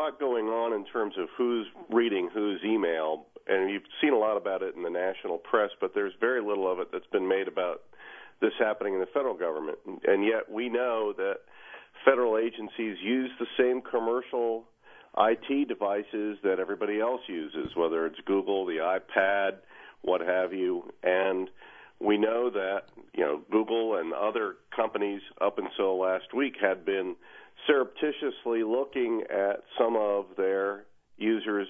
lot going on in terms of who's reading whose email, and you've seen a lot about it in the national press, but there's very little of it that's been made about this happening in the federal government. And yet we know that federal agencies use the same commercial IT devices that everybody else uses, whether it's Google, the iPad, what have you. And we know that, Google and other companies up until last week had been surreptitiously looking at some of their users'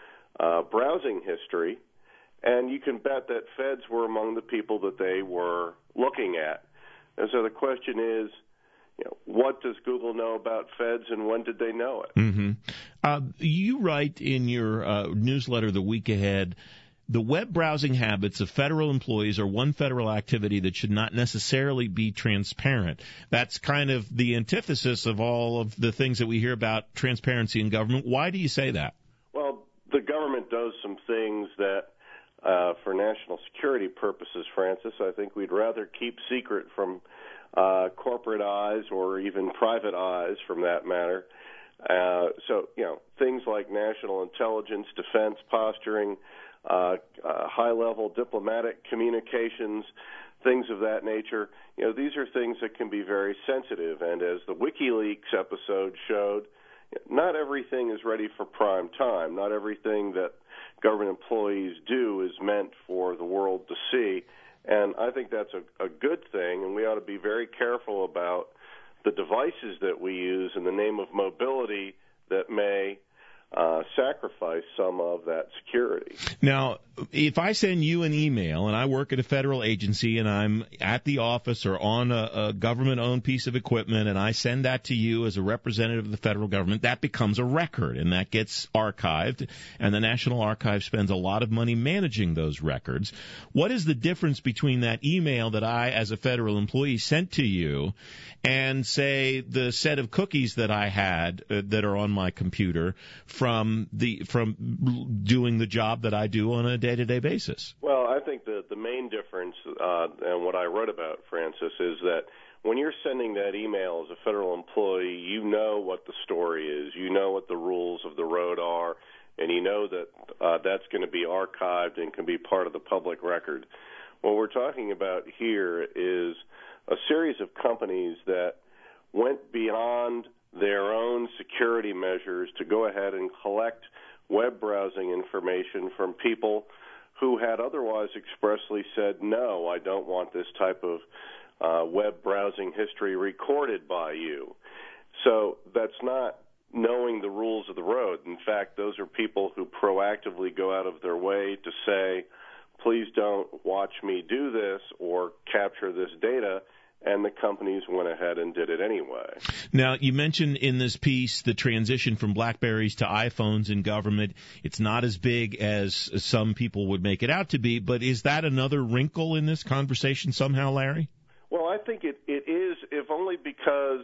browsing history, and you can bet that feds were among the people that they were looking at. And so the question is, what does Google know about feds, and when did they know it? Mm-hmm. You write in your newsletter, The Week Ahead, the web browsing habits of federal employees are one federal activity that should not necessarily be transparent. That's kind of the antithesis of all of the things that we hear about transparency in government. Why do you say that? Well, the government does some things that, for national security purposes, Francis, I think we'd rather keep secret from corporate eyes or even private eyes, from that matter. So, things like national intelligence, defense posturing, high-level diplomatic communications, things of that nature. These are things that can be very sensitive. And as the WikiLeaks episode showed, not everything is ready for prime time. Not everything that government employees do is meant for the world to see. And I think that's a good thing, and we ought to be very careful about the devices that we use in the name of mobility that may sacrifice some of that security. Now, if I send you an email and I work at a federal agency and I'm at the office or on a government-owned piece of equipment and I send that to you as a representative of the federal government, that becomes a record and that gets archived, and the National Archives spends a lot of money managing those records. What is the difference between that email that I, as a federal employee, sent to you and, say, the set of cookies that I had that are on my computer from doing the job that I do on a day-to-day basis? Well, I think the main difference, and what I wrote about, Francis, is that when you're sending that email as a federal employee, you know what the story is, you know what the rules of the road are, and you know that that's going to be archived and can be part of the public record. What we're talking about here is a series of companies that went beyond their own security measures to go ahead and collect web browsing information from people who had otherwise expressly said, no, I don't want this type of web browsing history recorded by you. So that's not knowing the rules of the road. In fact, those are people who proactively go out of their way to say, please don't watch me do this or capture this data, and the companies went ahead and did it anyway. Now, you mentioned in this piece the transition from BlackBerries to iPhones in government. It's not as big as some people would make it out to be, but is that another wrinkle in this conversation somehow, Larry? Well, I think it is, if only because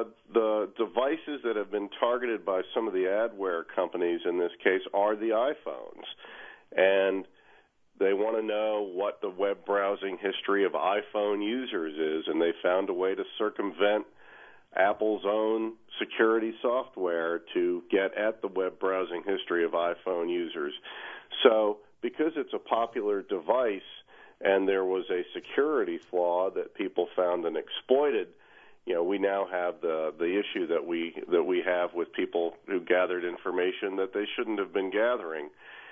the devices that have been targeted by some of the adware companies in this case are the iPhones. And they want to know what the web browsing history of iPhone users is, and they found a way to circumvent Apple's own security software to get at the web browsing history of iPhone users. So because it's a popular device and there was a security flaw that people found and exploited, we now have the issue that we have with people who gathered information that they shouldn't have been gathering.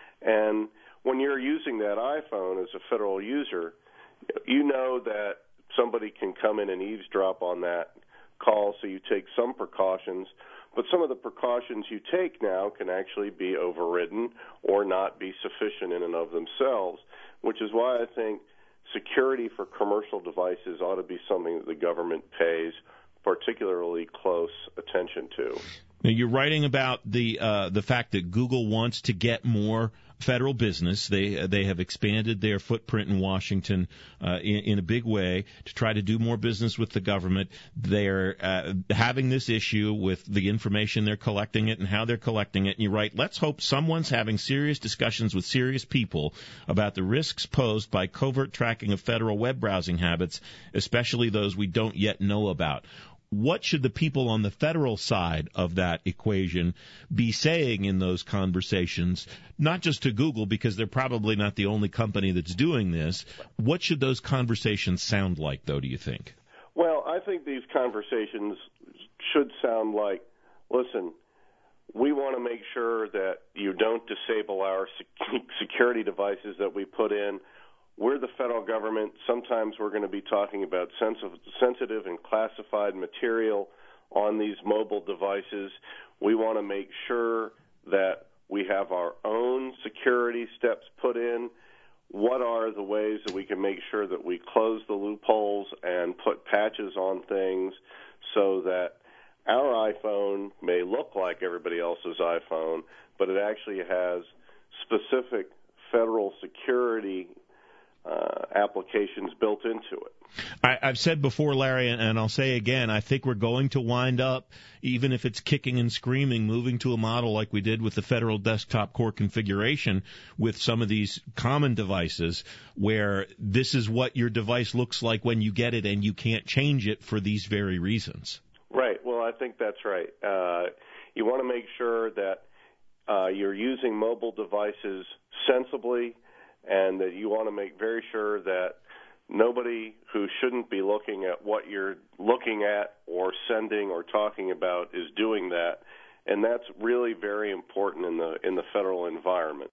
And when you're using that iPhone as a federal user, you know that somebody can come in and eavesdrop on that call, so you take some precautions. But some of the precautions you take now can actually be overridden or not be sufficient in and of themselves, which is why I think security for commercial devices ought to be something that the government pays particularly close attention to. Now, you're writing about the fact that Google wants to get more federal business. They have expanded their footprint in Washington in a big way to try to do more business with the government. They're having this issue with the information they're collecting it and how they're collecting it. And you write, let's hope someone's having serious discussions with serious people about the risks posed by covert tracking of federal web browsing habits, especially those we don't yet know about. what should the people on the federal side of that equation be saying in those conversations, not just to Google, because they're probably not the only company that's doing this. What should those conversations sound like, though, do you think? Well, I think these conversations should sound like, listen, we want to make sure that you don't disable our security devices that we put in. We're the federal government. Sometimes we're going to be talking about sensitive and classified material on these mobile devices. We want to make sure that we have our own security steps put in. What are the ways that we can make sure that we close the loopholes and put patches on things so that our iPhone may look like everybody else's iPhone, but it actually has specific federal security applications built into it. I've said before, Larry, and I'll say again, I think we're going to wind up, even if it's kicking and screaming, moving to a model like we did with the federal desktop core configuration with some of these common devices, where this is what your device looks like when you get it and you can't change it for these very reasons. Right. Well, I think that's right. You want to make sure that you're using mobile devices sensibly, and that you want to make very sure that nobody who shouldn't be looking at what you're looking at or sending or talking about is doing that. And that's really very important in the federal environment.